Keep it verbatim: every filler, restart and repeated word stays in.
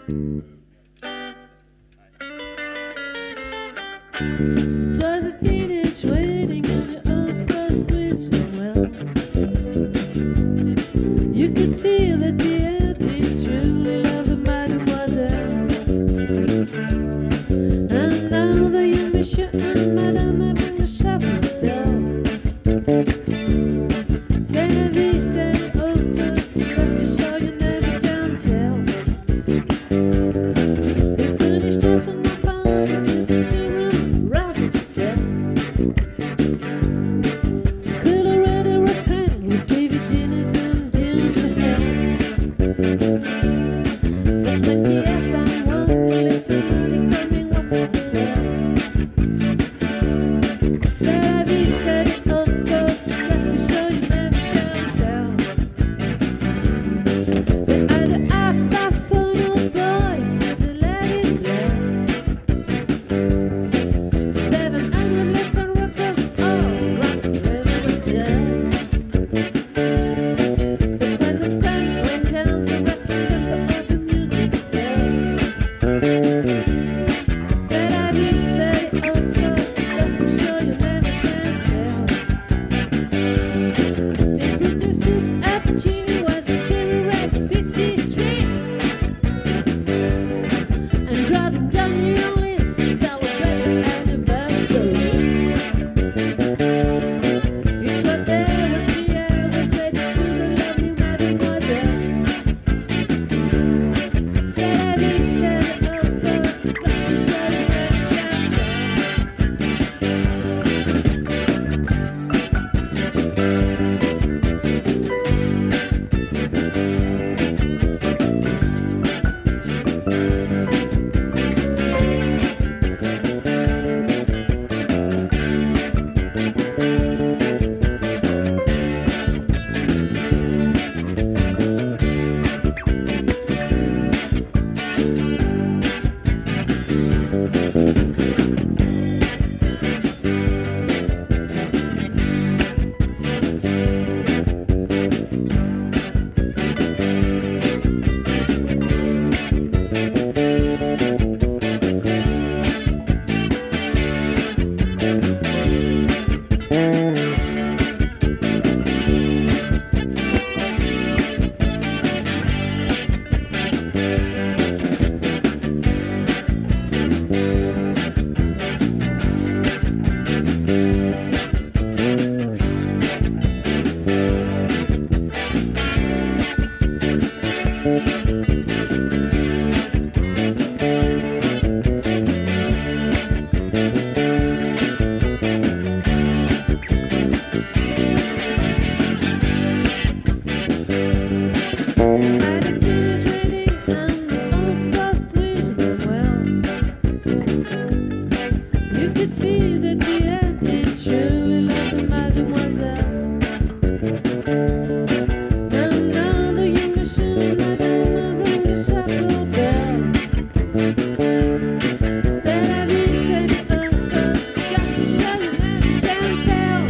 It was a teenage wedding on your own first wisdom well. You could see that the auntie truly loved the mademoiselle. And now the young monsieur and madame have been the shopping bell. C'est la vie, c'est au first, because to show you never can tell. We finished off in my bond with the two-room Robert said. Could already was crying with baby dinners and gin to hell. But when the F I won, the little money coming up as well. C'est la vie, c'est it up first, just to show you never can tell. They are the F I funnels boy to the ladies blessed. Seven hundred little records, all rock rhythm and jazz. But when the sun went down, the rapture tempo of the music fell. C'est la vie, c'est it up first, just to show you never can tell. They built the soup up chimney was a cherry red fifty-three. And driving down New Orleans to celebrate the anniversary. It was there when Pierre was ready to the lovely mademoiselle. C'est la vie, c'est it up first, just to show you never can tell. Had a teenage wedding and all first wished them well. You could see that the auntie truly loved the mademoiselle. And now the young monsieur and madame have rung the chapel bell. C'est la vie, c'est it up first, got to show you never can tell.